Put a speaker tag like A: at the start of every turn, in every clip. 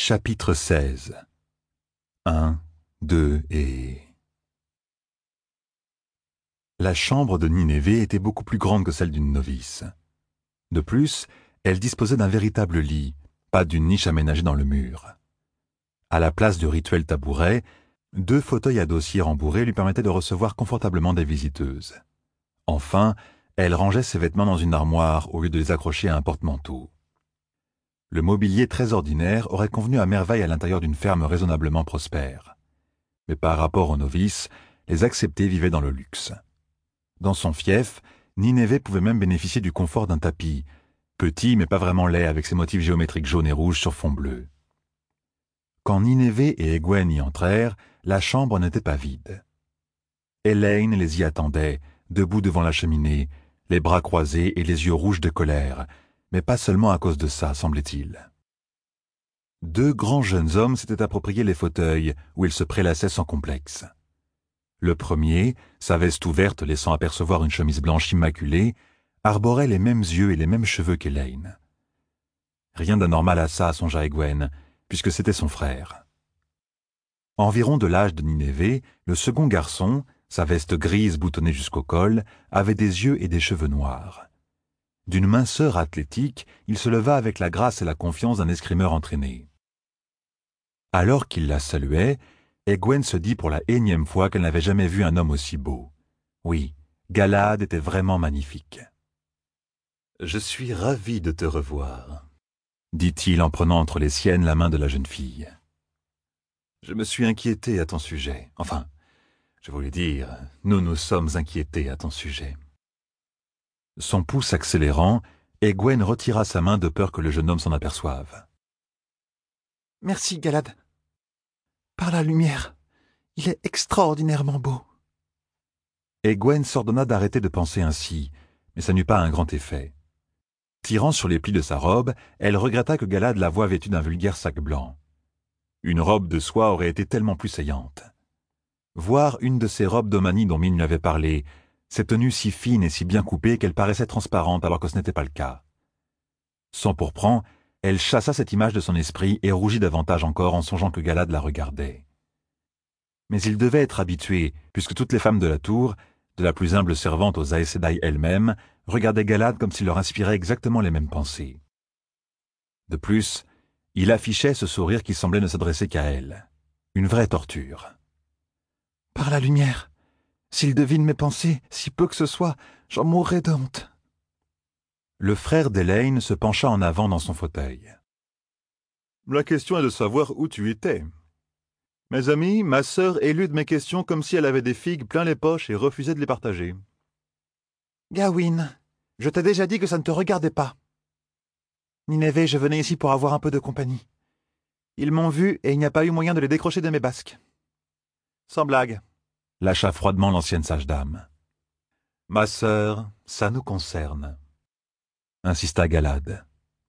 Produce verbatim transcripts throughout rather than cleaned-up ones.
A: Chapitre seize. un, deux et... La chambre de Ninévé était beaucoup plus grande que celle d'une novice. De plus, elle disposait d'un véritable lit, pas d'une niche aménagée dans le mur. À la place du rituel tabouret, deux fauteuils à dossier rembourrés lui permettaient de recevoir confortablement des visiteuses. Enfin, elle rangeait ses vêtements dans une armoire au lieu de les accrocher à un porte-manteau. Le mobilier très ordinaire aurait convenu à merveille à l'intérieur d'une ferme raisonnablement prospère. Mais par rapport aux novices, les acceptés vivaient dans le luxe. Dans son fief, Ninévé pouvait même bénéficier du confort d'un tapis, petit mais pas vraiment laid avec ses motifs géométriques jaunes et rouges sur fond bleu. Quand Ninévé et Egwene y entrèrent, la chambre n'était pas vide. Elaine les y attendait, debout devant la cheminée, les bras croisés et les yeux rouges de colère, mais pas seulement à cause de ça, semblait-il. Deux grands jeunes hommes s'étaient appropriés les fauteuils, où ils se prélassaient sans complexe. Le premier, sa veste ouverte laissant apercevoir une chemise blanche immaculée, arborait les mêmes yeux et les mêmes cheveux qu'Elaine. Rien d'anormal à ça, songea Egwene, puisque c'était son frère. Environ de l'âge de Ninévé, le second garçon, sa veste grise boutonnée jusqu'au col, avait des yeux et des cheveux noirs. D'une minceur athlétique, il se leva avec la grâce et la confiance d'un escrimeur entraîné. Alors qu'il la saluait, Egwene se dit pour la énième fois qu'elle n'avait jamais vu un homme aussi beau. Oui, Galad était vraiment magnifique. « Je suis ravi de te revoir », dit-il en prenant entre les siennes la main de la jeune fille. « Je me suis inquiété à ton sujet. Enfin, je voulais dire, nous nous sommes inquiétés à ton sujet. » Son pouce accélérant, Egwene retira sa main de peur que le jeune homme s'en aperçoive.
B: « Merci, Galad. Par la lumière, il est extraordinairement beau. »
A: Egwene s'ordonna d'arrêter de penser ainsi, mais ça n'eut pas un grand effet. Tirant sur les plis de sa robe, elle regretta que Galad la voie vêtue d'un vulgaire sac blanc. Une robe de soie aurait été tellement plus saillante. Voir une de ces robes d'Omani dont Mine lui avait parlé, ces tenues si fines et si bien coupées qu'elles paraissaient transparentes alors que ce n'était pas le cas. S'empourprant, elle chassa cette image de son esprit et rougit davantage encore en songeant que Galad la regardait. Mais il devait être habitué, puisque toutes les femmes de la tour, de la plus humble servante aux Aes Sedai elle-même, regardaient Galad comme s'il leur inspirait exactement les mêmes pensées. De plus, il affichait ce sourire qui semblait ne s'adresser qu'à elle. Une vraie torture.
B: « Par la lumière, s'il devine mes pensées, si peu que ce soit, j'en mourrai de honte. »
A: Le frère d'Elaine se pencha en avant dans son fauteuil. « La question est de savoir où tu étais. Mes amis, ma sœur élude mes questions comme si elle avait des figues plein les poches et refusait de les partager. »«
B: Gawyn, je t'ai déjà dit que ça ne te regardait pas. Ninévé, je venais ici pour avoir un peu de compagnie. Ils m'ont vu et il n'y a pas eu moyen de les décrocher de mes basques. »« Sans blague. »
A: lâcha froidement l'ancienne sage-dame. « Ma sœur, ça nous concerne, » insista Galad.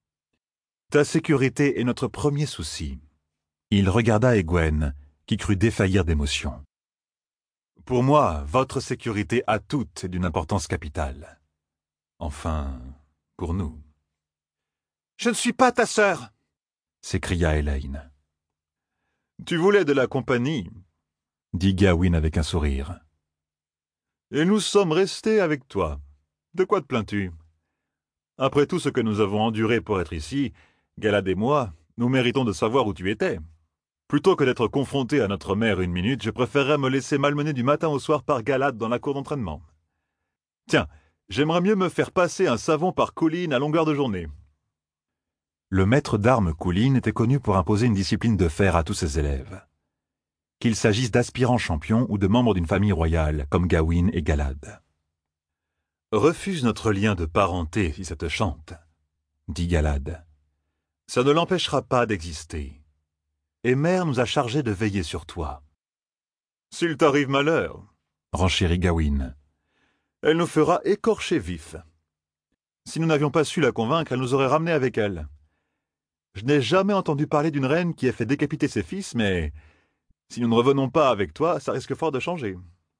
A: « Ta sécurité est notre premier souci. » Il regarda Egwene, qui crut défaillir d'émotion. « Pour moi, votre sécurité à toutes est d'une importance capitale. Enfin, pour nous. »«
B: Je ne suis pas ta sœur !»
A: s'écria Elaine. « Tu voulais de la compagnie » dit Gawyn avec un sourire. « Et nous sommes restés avec toi. De quoi te plains-tu? Après tout ce que nous avons enduré pour être ici, Galad et moi, nous méritons de savoir où tu étais. Plutôt que d'être confronté à notre mère une minute, je préférerais me laisser malmener du matin au soir par Galad dans la cour d'entraînement. Tiens, j'aimerais mieux me faire passer un savon par Colline à longueur de journée. » Le maître d'armes Colline était connu pour imposer une discipline de fer à tous ses élèves. Qu'il s'agisse d'aspirants champions ou de membres d'une famille royale, comme Gawyn et Galad. « Refuse notre lien de parenté si ça te chante, » dit Galad. « Ça ne l'empêchera pas d'exister. Et mère nous a chargés de veiller sur toi. »« S'il t'arrive malheur, » renchérit Gawyn, « elle nous fera écorcher vifs. Si nous n'avions pas su la convaincre, elle nous aurait ramenés avec elle. Je n'ai jamais entendu parler d'une reine qui ait fait décapiter ses fils, mais si nous ne revenons pas avec toi, ça risque fort de changer. »«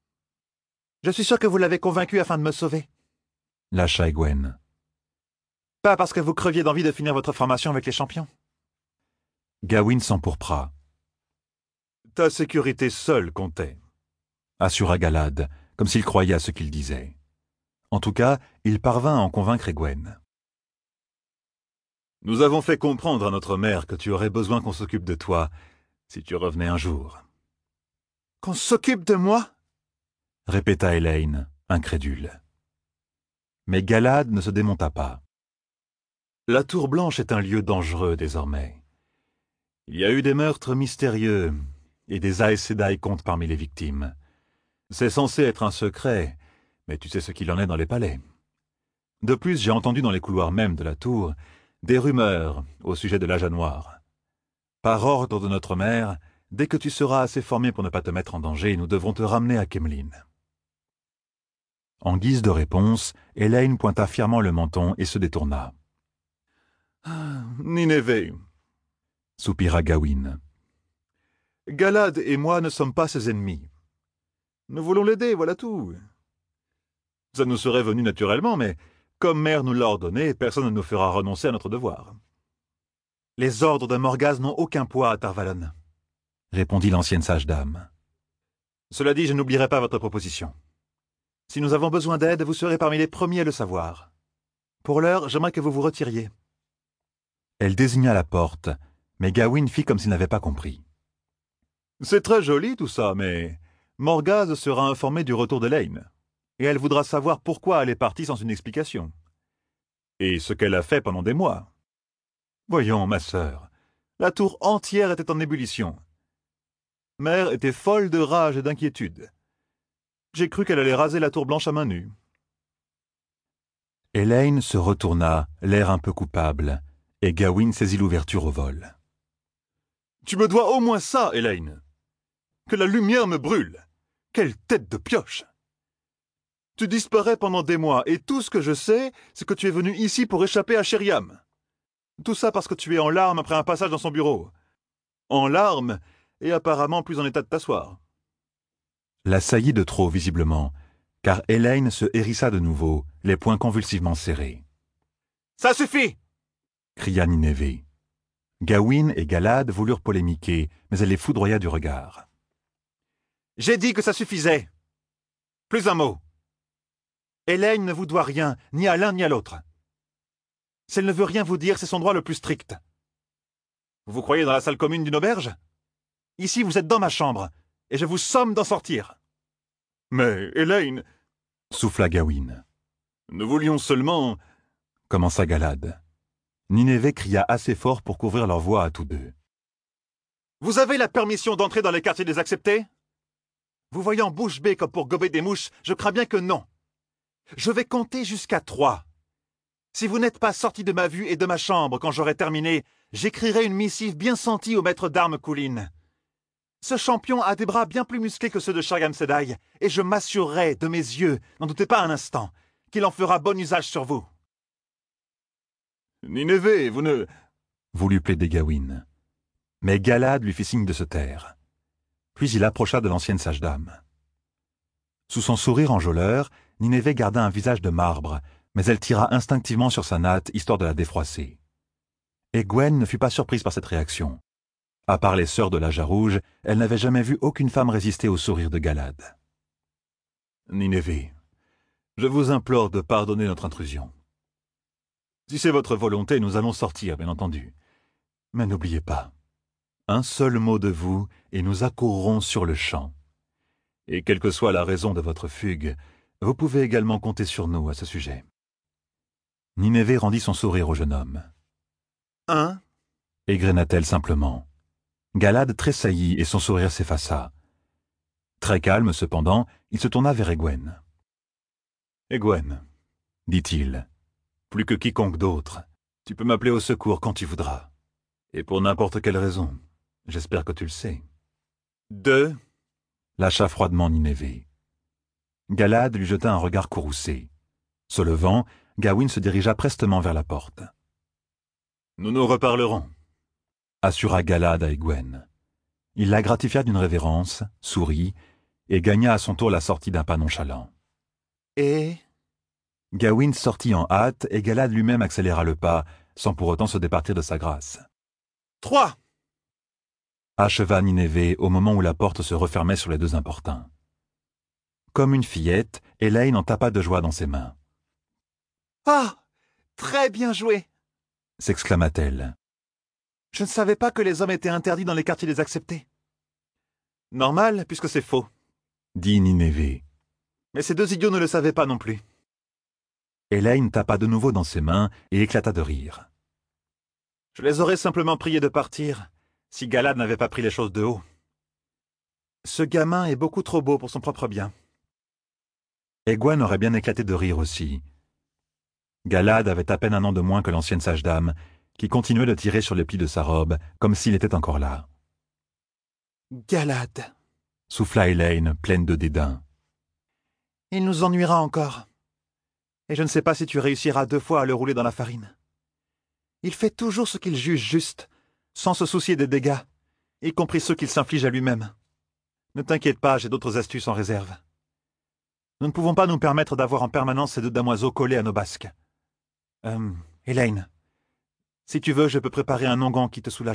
B: Je suis sûr que vous l'avez convaincu afin de me sauver. »
A: lâcha Egwene.
B: « Pas parce que vous creviez d'envie de finir votre formation avec les champions. »
A: Gawain s'empourpra. « Ta sécurité seule comptait », assura Galad, comme s'il croyait à ce qu'il disait. En tout cas, il parvint à en convaincre Egwene. « Nous avons fait comprendre à notre mère que tu aurais besoin qu'on s'occupe de toi, si tu revenais un jour. »«
B: Qu'on s'occupe de moi ?»
A: répéta Elayne, incrédule. Mais Galad ne se démonta pas. La Tour Blanche est un lieu dangereux désormais. Il y a eu des meurtres mystérieux, et des Aes Sedai comptent parmi les victimes. C'est censé être un secret, mais tu sais ce qu'il en est dans les palais. De plus, j'ai entendu dans les couloirs même de la tour des rumeurs au sujet de l'Aja Noir. Par ordre de notre mère, dès que tu seras assez formé pour ne pas te mettre en danger, nous devrons te ramener à Kemlin. En guise de réponse, Elayne pointa fièrement le menton et se détourna. Ah, « Nineveh » soupira Gawain. « Galad et moi ne sommes pas ses ennemis. Nous voulons l'aider, voilà tout. Ça nous serait venu naturellement, mais comme mère nous l'a ordonné, personne ne nous fera renoncer à notre devoir. »« Les ordres de Morgaz n'ont aucun poids à Tar-Valon, » répondit l'ancienne sage-dame. « Cela dit, je n'oublierai pas votre proposition. Si nous avons besoin d'aide, vous serez parmi les premiers à le savoir. Pour l'heure, j'aimerais que vous vous retiriez. » Elle désigna la porte, mais Gawain fit comme s'il n'avait pas compris. « C'est très joli tout ça, mais Morgaz sera informée du retour d'Elayne, et elle voudra savoir pourquoi elle est partie sans une explication. Et ce qu'elle a fait pendant des mois. Voyons, ma sœur, la tour entière était en ébullition. Mère était folle de rage et d'inquiétude. J'ai cru qu'elle allait raser la tour blanche à main nue. » Elayne se retourna, l'air un peu coupable, et Gawain saisit l'ouverture au vol. « Tu me dois au moins ça, Elayne. Que la lumière me brûle. Quelle tête de pioche! Tu disparais pendant des mois, et tout ce que je sais, c'est que tu es venu ici pour échapper à Sheriam. Tout ça parce que tu es en larmes après un passage dans son bureau. En larmes, et apparemment plus en état de t'asseoir. » La saillie de trop, visiblement, car Elayne se hérissa de nouveau, les poings convulsivement serrés. « Ça suffit !» cria Nineveh. Gawain et Galad voulurent polémiquer, mais elle les foudroya du regard. « J'ai dit que ça suffisait. Plus un mot. Elayne ne vous doit rien, ni à l'un ni à l'autre. Si elle ne veut rien vous dire, c'est son droit le plus strict. Vous vous croyez dans la salle commune d'une auberge? Ici, vous êtes dans ma chambre, et je vous somme d'en sortir. »« Mais, Elayne, » souffla Gawain. « Nous voulions seulement... » commença Galad. Nineveh cria assez fort pour couvrir leur voix à tous deux. « Vous avez la permission d'entrer dans les quartiers des acceptés? Vous voyant bouche bée comme pour gober des mouches, je crains bien que non. Je vais compter jusqu'à trois. Si vous n'êtes pas sortis de ma vue et de ma chambre quand j'aurai terminé, j'écrirai une missive bien sentie au maître d'armes Kholin. Ce champion a des bras bien plus musclés que ceux de Sheriam Sedai, et je m'assurerai de mes yeux, n'en doutez pas un instant, qu'il en fera bon usage sur vous. »« Nineveh, vous ne... » voulut plaider Gawain. Mais Galad lui fit signe de se taire. Puis il approcha de l'ancienne sage-dame. Sous son sourire enjôleur, Nineveh garda un visage de marbre, mais elle tira instinctivement sur sa natte, histoire de la défroisser. Egwene ne fut pas surprise par cette réaction. À part les sœurs de l'Aja Rouge, elle n'avait jamais vu aucune femme résister au sourire de Galad. « Nineveh, je vous implore de pardonner notre intrusion. Si c'est votre volonté, nous allons sortir, bien entendu. Mais n'oubliez pas, un seul mot de vous, et nous accourrons sur le champ. Et quelle que soit la raison de votre fugue, vous pouvez également compter sur nous à ce sujet. » Nineveh rendit son sourire au jeune homme. « Hein » égrena-t-elle simplement. Galad tressaillit et son sourire s'effaça. Très calme, cependant, il se tourna vers Egwene. « Egwene, dit-il, plus que quiconque d'autre, tu peux m'appeler au secours quand tu voudras. Et pour n'importe quelle raison. J'espère que tu le sais. »« Deux » lâcha froidement Nineveh. Galad lui jeta un regard courroucé. Se levant, Gawain se dirigea prestement vers la porte. « Nous nous reparlerons, » assura Galad à Egwene. Il la gratifia d'une révérence, sourit, et gagna à son tour la sortie d'un pas nonchalant. « Et » Gawain sortit en hâte, et Galad lui-même accéléra le pas, sans pour autant se départir de sa grâce. « Trois » acheva Ninévé au moment où la porte se refermait sur les deux importuns. Comme une fillette, Elaine en tapa de joie dans ses mains.
B: « Ah, très bien joué !»
A: s'exclama-t-elle.
B: « Je ne savais pas que les hommes étaient interdits dans les quartiers désacceptés. »« Normal, puisque c'est faux. »
A: dit Ninévé.
B: Mais ces deux idiots ne le savaient pas non plus.
A: Elaine tapa de nouveau dans ses mains et éclata de rire.
B: « Je les aurais simplement priés de partir, si Galad n'avait pas pris les choses de haut. Ce gamin est beaucoup trop beau pour son propre bien. »
A: Egwene aurait bien éclaté de rire aussi. Galad avait à peine un an de moins que l'ancienne sage-dame, qui continuait de tirer sur les plis de sa robe, comme s'il était encore là.
B: « Galad !»
A: souffla Elaine, pleine de dédain.
B: « Il nous ennuiera encore. Et je ne sais pas si tu réussiras deux fois à le rouler dans la farine. Il fait toujours ce qu'il juge juste, sans se soucier des dégâts, y compris ceux qu'il s'inflige à lui-même. Ne t'inquiète pas, j'ai d'autres astuces en réserve. Nous ne pouvons pas nous permettre d'avoir en permanence ces deux damoiseaux collés à nos basques. Euh, Elaine, si tu veux, je peux préparer un onguent qui te soulagera. »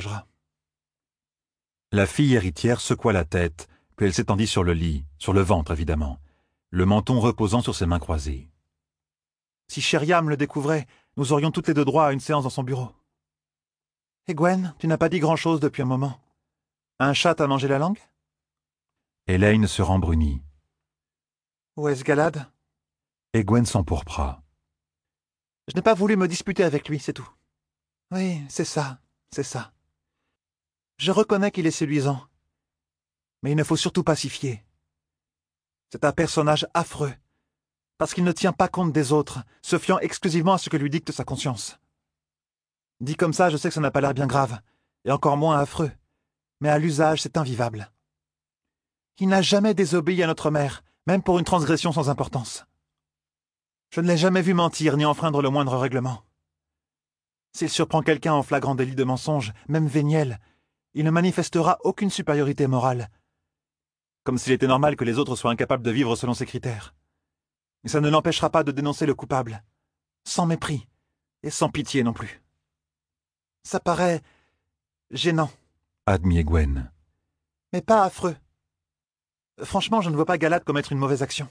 A: La fille héritière secoua la tête, puis elle s'étendit sur le lit, sur le ventre évidemment, le menton reposant sur ses mains croisées.
B: « Si Sheriam le découvrait, nous aurions toutes les deux droit à une séance dans son bureau. »« Egwene, tu n'as pas dit grand-chose depuis un moment. Un chat t'a mangé la langue ?»
A: Elaine se rembrunit.
B: « Où est-ce Galad ?»
A: Egwene s'empourpra.
B: « Je n'ai pas voulu me disputer avec lui, c'est tout. »« Oui, c'est ça, c'est ça. Je reconnais qu'il est séduisant. Mais il ne faut surtout pas s'y fier. C'est un personnage affreux, parce qu'il ne tient pas compte des autres, se fiant exclusivement à ce que lui dicte sa conscience. Dit comme ça, je sais que ça n'a pas l'air bien grave, et encore moins affreux, mais à l'usage, c'est invivable. Il n'a jamais désobéi à notre mère, même pour une transgression sans importance. Je ne l'ai jamais vu mentir ni enfreindre le moindre règlement. S'il surprend quelqu'un en flagrant délit de mensonge, même véniel, il ne manifestera aucune supériorité morale, comme s'il était normal que les autres soient incapables de vivre selon ses critères. Mais ça ne l'empêchera pas de dénoncer le coupable, sans mépris et sans pitié non plus. Ça paraît gênant,
A: admit Egwene.
B: Mais pas affreux. Franchement, je ne vois pas Galad commettre une mauvaise action.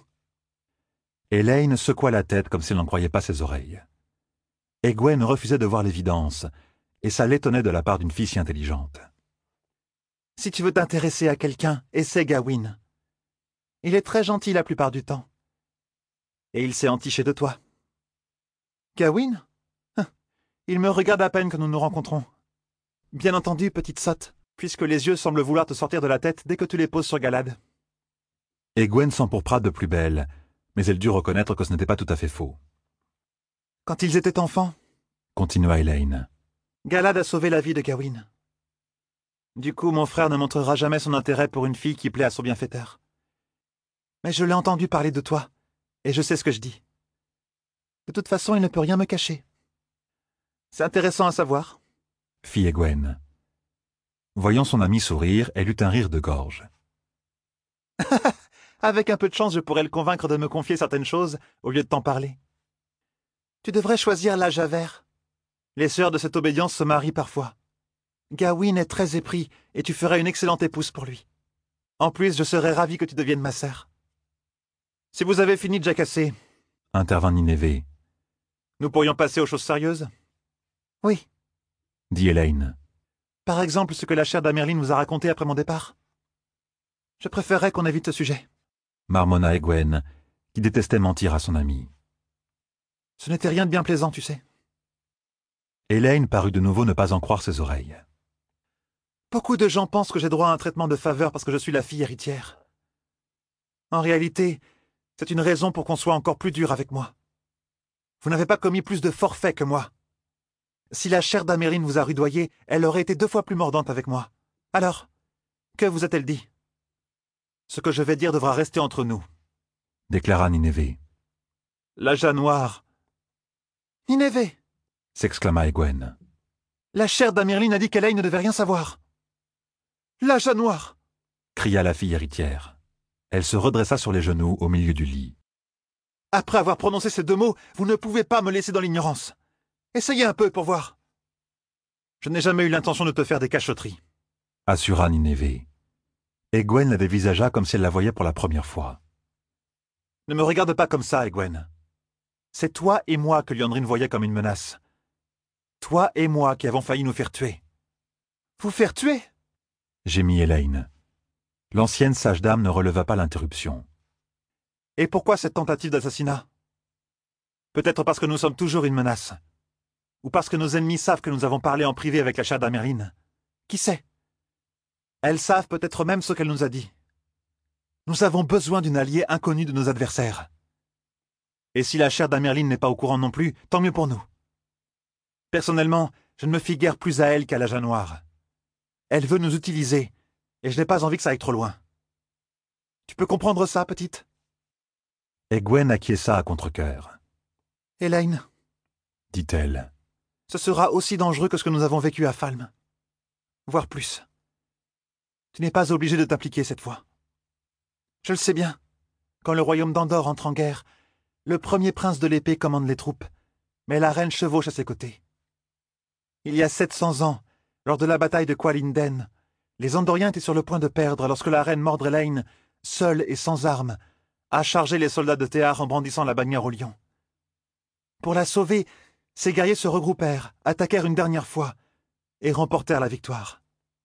A: Elaine secoua la tête comme s'il n'en croyait pas ses oreilles. Egwene refusait de voir l'évidence, et ça l'étonnait de la part d'une fille si intelligente.
B: Si tu veux t'intéresser à quelqu'un, essaie Gawain. Il est très gentil la plupart du temps. Et il s'est entiché de toi. Gawain ? Il me regarde à peine que nous nous rencontrons. Bien entendu, petite sotte, puisque les yeux semblent vouloir te sortir de la tête dès que tu les poses sur Galad.
A: Egwene s'empourpra de plus belle, mais elle dut reconnaître que ce n'était pas tout à fait faux.
B: Quand ils étaient enfants,
A: continua Elaine,
B: Galad a sauvé la vie de Gawain. Du coup, mon frère ne montrera jamais son intérêt pour une fille qui plaît à son bienfaiteur. Mais je l'ai entendu parler de toi, et je sais ce que je dis. De toute façon, il ne peut rien me cacher. C'est intéressant à savoir,
A: fit Egwene. Voyant son ami sourire, elle eut un rire de gorge.
B: Avec un peu de chance, je pourrais le convaincre de me confier certaines choses au lieu de t'en parler. Tu devrais choisir l'âge à vert. Les sœurs de cette obédience se marient parfois. Gawain est très épris, et tu ferais une excellente épouse pour lui. En plus, je serais ravi que tu deviennes ma sœur. Si vous avez fini de jacasser,
A: intervint Ninévé,
B: nous pourrions passer aux choses sérieuses? Oui,
A: dit Elaine.
B: Par exemple, ce que la chère d'Amerlin nous a raconté après mon départ. Je préférerais qu'on évite ce sujet.
A: Marmonna Egwene, qui détestait mentir à son ami.
B: Ce n'était rien de bien plaisant, tu sais.
A: Elaine parut de nouveau ne pas en croire ses oreilles.
B: Beaucoup de gens pensent que j'ai droit à un traitement de faveur parce que je suis la fille héritière. En réalité, c'est une raison pour qu'on soit encore plus dur avec moi. Vous n'avez pas commis plus de forfaits que moi. Si la chère d'Amerlin vous a rudoyé, elle aurait été deux fois plus mordante avec moi. Alors, que vous a-t-elle dit? Ce que je vais dire devra rester entre nous,
A: déclara Ninévé.
B: L'Aja noir. Ninévé,
A: s'exclama Egwene.
B: La chère d'Amerlin a dit qu'Elaine ne devait rien savoir. L'Aja noir,
A: cria la fille héritière. Elle se redressa sur les genoux au milieu du lit.
B: Après avoir prononcé ces deux mots, vous ne pouvez pas me laisser dans l'ignorance. Essayez un peu pour voir. Je n'ai jamais eu l'intention de te faire des cachotteries.
A: assura Ninévé. Egwene la dévisagea comme si elle la voyait pour la première fois.
B: Ne me regarde pas comme ça, Egwene. C'est toi et moi que Liandrin voyait comme une menace. Toi et moi qui avons failli nous faire tuer. Vous faire tuer?
A: Gémit Elaine. L'ancienne sage-dame ne releva pas l'interruption.
B: Et pourquoi cette tentative d'assassinat? Peut-être parce que nous sommes toujours une menace. Ou parce que nos ennemis savent que nous avons parlé en privé avec la chère d'Amerline. Qui sait? Elles savent peut-être même ce qu'elle nous a dit. Nous avons besoin d'une alliée inconnue de nos adversaires. Et si la chère d'Amerline n'est pas au courant non plus, tant mieux pour nous. Personnellement, je ne me fie guère plus à elle qu'à la Jas Noire. Elle veut nous utiliser, et je n'ai pas envie que ça aille trop loin. Tu peux comprendre ça, petite?
A: Egwene acquiesça à contre-cœur.
B: Elaine,
A: dit-elle.
B: Ce sera aussi dangereux que ce que nous avons vécu à Falme. Voire plus. Tu n'es pas obligé de t'impliquer cette fois. Je le sais bien. Quand le royaume d'Andor entre en guerre, le premier prince de l'épée commande les troupes, mais la reine chevauche à ses côtés. Il y a sept cents ans, lors de la bataille de Qualinden, les Andoriens étaient sur le point de perdre lorsque la reine Mordrelaine, seule et sans armes, a chargé les soldats de Théar en brandissant la bannière au lion. Pour la sauver, ces guerriers se regroupèrent, attaquèrent une dernière fois, et remportèrent la victoire.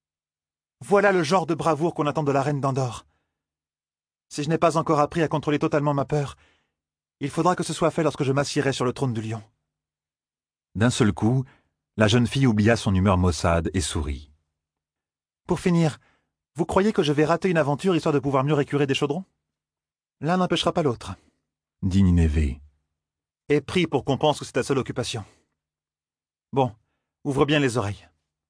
B: Voilà le genre de bravoure qu'on attend de la reine d'Andor. Si je n'ai pas encore appris à contrôler totalement ma peur, il faudra que ce soit fait lorsque je m'assiérai sur le trône du lion.
A: D'un seul coup, la jeune fille oublia son humeur maussade et sourit.
B: Pour finir, vous croyez que je vais rater une aventure histoire de pouvoir mieux récurer des chaudrons? L'un n'empêchera pas l'autre,
A: dit Ninévé.
B: Et prie pour qu'on pense que c'est ta seule occupation. Bon, ouvre bien les oreilles.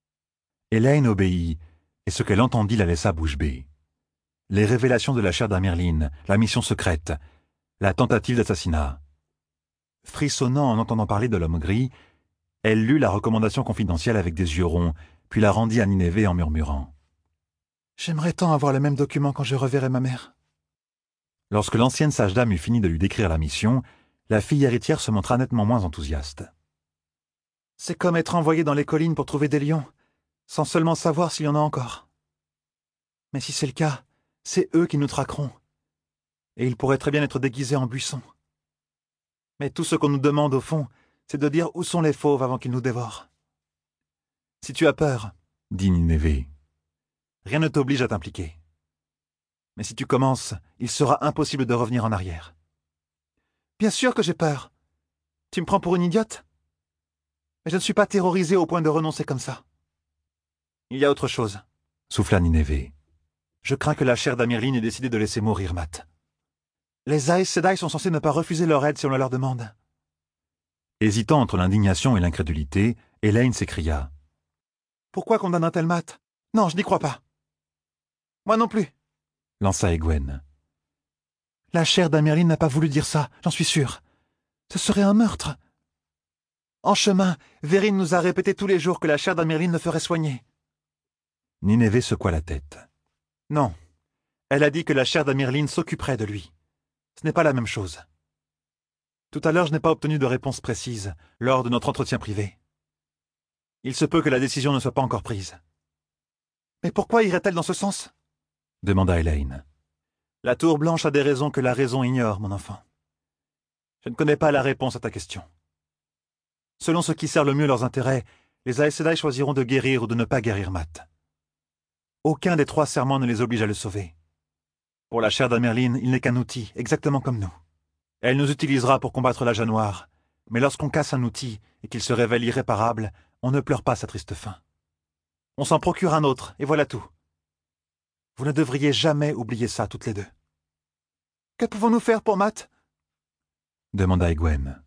A: Elaine obéit, et ce qu'elle entendit la laissa bouche bée. Les révélations de la chère d'Amerline, la mission secrète, la tentative d'assassinat. Frissonnant en entendant parler de l'homme gris, elle lut la recommandation confidentielle avec des yeux ronds, puis la rendit à Ninévé en murmurant.
B: « J'aimerais tant avoir le même document quand je reverrai ma mère. »
A: Lorsque l'ancienne sage-dame eut fini de lui décrire la mission, la fille héritière se montra nettement moins enthousiaste.
B: « C'est comme être envoyé dans les collines pour trouver des lions, sans seulement savoir s'il y en a encore. Mais si c'est le cas, c'est eux qui nous traqueront. Et ils pourraient très bien être déguisés en buissons. Mais tout ce qu'on nous demande, au fond, c'est de dire où sont les fauves avant qu'ils nous dévorent. Si tu as peur,
A: dit Ninévé,
B: rien ne t'oblige à t'impliquer. Mais si tu commences, il sera impossible de revenir en arrière. Bien sûr que j'ai peur. Tu me prends pour une idiote? Mais je ne suis pas terrorisé au point de renoncer comme ça. Il y a autre chose,
A: souffla Ninévé.
B: Je crains que la chère d'Amerline ait décidé de laisser mourir Matt. Les Aes Sedai sont censés ne pas refuser leur aide si on le leur demande.
A: Hésitant entre l'indignation et l'incrédulité, Elaine s'écria.
B: Pourquoi condamnerait-elle Matt? Non, je n'y crois pas. Moi non plus,
A: lança Egwene.
B: La chère d'Amerline n'a pas voulu dire ça, j'en suis sûr. Ce serait un meurtre. En chemin, Verine nous a répété tous les jours que la chère d'Amerline le ferait soigner.
A: Ninévé secoua la tête.
B: Non, elle a dit que la chère d'Amerline s'occuperait de lui. Ce n'est pas la même chose. Tout à l'heure, je n'ai pas obtenu de réponse précise lors de notre entretien privé. Il se peut que la décision ne soit pas encore prise. Mais pourquoi irait-elle dans ce sens?
A: Demanda Elaine.
B: La tour blanche a des raisons que la raison ignore, mon enfant. Je ne connais pas la réponse à ta question. Selon ce qui sert le mieux leurs intérêts, les Aes Sedai choisiront de guérir ou de ne pas guérir Matt. Aucun des trois serments ne les oblige à le sauver. Pour la chère d'Amerline, il n'est qu'un outil, exactement comme nous. Elle nous utilisera pour combattre la Jas Noire, mais lorsqu'on casse un outil et qu'il se révèle irréparable, on ne pleure pas sa triste fin. On s'en procure un autre, et voilà tout. Vous ne devriez jamais oublier ça, toutes les deux. Que pouvons-nous faire pour Matt?
A: Demanda Egwene.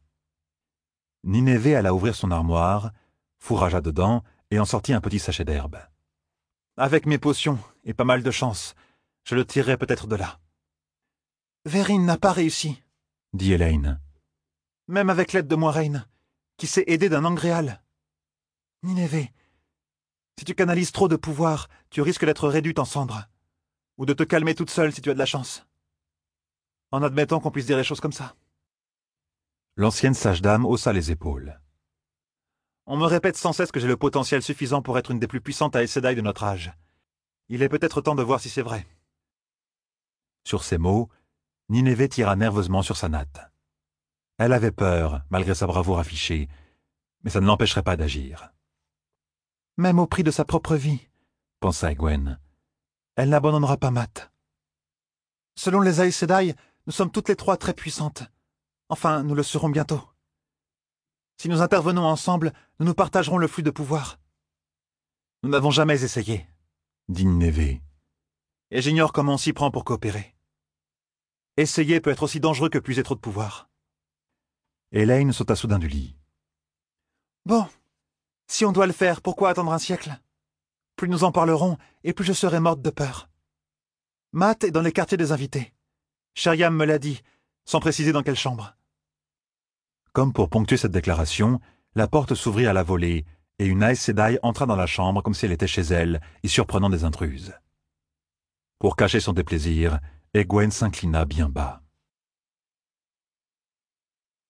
A: Ninévé alla ouvrir son armoire, fourragea dedans et en sortit un petit sachet d'herbe.
B: Avec mes potions, et pas mal de chance, je le tirerai peut-être de là. Verine n'a pas réussi,
A: dit Elaine.
B: Même avec l'aide de Moiraine, qui s'est aidée d'un Angréal. Ninévé, si tu canalises trop de pouvoir, tu risques d'être réduite en cendres. Ou de te calmer toute seule si tu as de la chance. En admettant qu'on puisse dire les choses comme ça.
A: L'ancienne sage-dame haussa les épaules.
B: On me répète sans cesse que j'ai le potentiel suffisant pour être une des plus puissantes Aes Sedai de notre âge. Il est peut-être temps de voir si c'est vrai. »
A: Sur ces mots, Nineveh tira nerveusement sur sa natte. Elle avait peur, malgré sa bravoure affichée, mais ça ne l'empêcherait pas d'agir.
B: « Même au prix de sa propre vie, »
A: pensa Egwene,
B: elle n'abandonnera pas Matt. Selon les Aes Sedai, nous sommes toutes les trois très puissantes. Enfin, nous le serons bientôt. Si nous intervenons ensemble, nous nous partagerons le flux de pouvoir. Nous n'avons jamais essayé,
A: dit Nineveh.
B: Et j'ignore comment on s'y prend pour coopérer. Essayer peut être aussi dangereux que puiser trop de pouvoir.
A: Elaine sauta soudain du lit.
B: Bon, si on doit le faire, pourquoi attendre un siècle? Plus nous en parlerons, et plus je serai morte de peur. Matt est dans les quartiers des invités. Sheriam me l'a dit, sans préciser dans quelle chambre.
A: Comme pour ponctuer cette déclaration, la porte s'ouvrit à la volée, et une Aes Sedai entra dans la chambre comme si elle était chez elle, y surprenant des intruses. Pour cacher son déplaisir, Egwene s'inclina bien bas.